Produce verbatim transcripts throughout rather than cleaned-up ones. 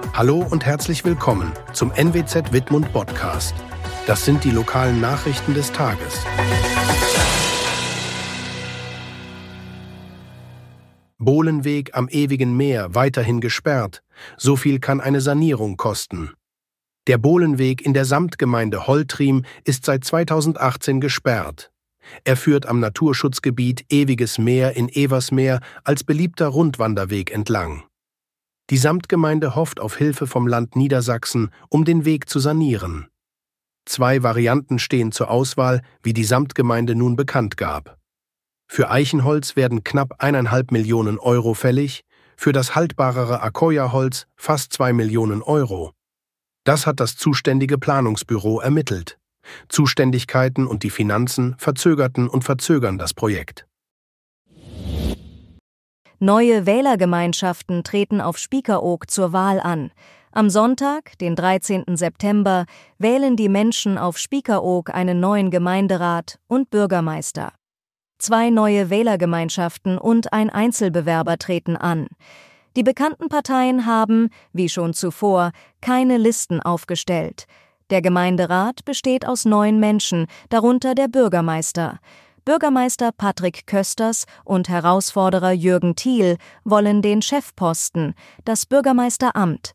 Hallo und herzlich willkommen zum N W Z Wittmund Podcast. Das sind die lokalen Nachrichten des Tages. Bohlenweg am Ewigen Meer weiterhin gesperrt. So viel kann eine Sanierung kosten. Der Bohlenweg in der Samtgemeinde Holtrim ist seit zweitausendachtzehn gesperrt. Er führt am Naturschutzgebiet Ewiges Meer in Eversmeer als beliebter Rundwanderweg entlang. Die Samtgemeinde hofft auf Hilfe vom Land Niedersachsen, um den Weg zu sanieren. Zwei Varianten stehen zur Auswahl, wie die Samtgemeinde nun bekannt gab. Für Eichenholz werden knapp eineinhalb Millionen Euro fällig, für das haltbarere Accoya-Holz fast zwei Millionen Euro. Das hat das zuständige Planungsbüro ermittelt. Zuständigkeiten und die Finanzen verzögerten und verzögern das Projekt. Neue Wählergemeinschaften treten auf Spiekeroog zur Wahl an. Am Sonntag, den dreizehnten September, wählen die Menschen auf Spiekeroog einen neuen Gemeinderat und Bürgermeister. Zwei neue Wählergemeinschaften und ein Einzelbewerber treten an. Die bekannten Parteien haben, wie schon zuvor, keine Listen aufgestellt. Der Gemeinderat besteht aus neun Menschen, darunter der Bürgermeister. Bürgermeister Patrick Kösters und Herausforderer Jürgen Thiel wollen den Chefposten, das Bürgermeisteramt.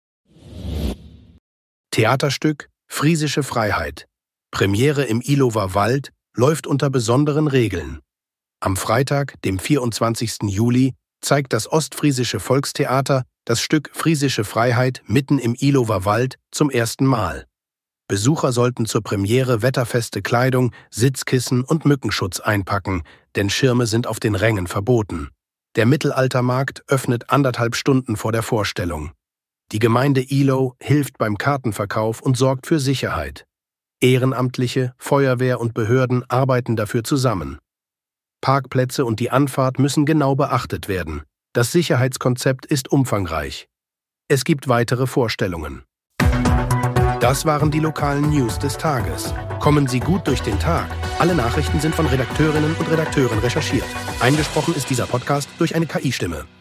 Theaterstück Friesische Freiheit. Premiere im Ihlower Wald läuft unter besonderen Regeln. Am Freitag, dem vierundzwanzigsten Juli, zeigt das Ostfriesische Volkstheater das Stück Friesische Freiheit mitten im Ihlower Wald zum ersten Mal. Besucher sollten zur Premiere wetterfeste Kleidung, Sitzkissen und Mückenschutz einpacken, denn Schirme sind auf den Rängen verboten. Der Mittelaltermarkt öffnet anderthalb Stunden vor der Vorstellung. Die Gemeinde Ihlow hilft beim Kartenverkauf und sorgt für Sicherheit. Ehrenamtliche, Feuerwehr und Behörden arbeiten dafür zusammen. Parkplätze und die Anfahrt müssen genau beachtet werden. Das Sicherheitskonzept ist umfangreich. Es gibt weitere Vorstellungen. Das waren die lokalen News des Tages. Kommen Sie gut durch den Tag. Alle Nachrichten sind von Redakteurinnen und Redakteuren recherchiert. Eingesprochen ist dieser Podcast durch eine K I-Stimme.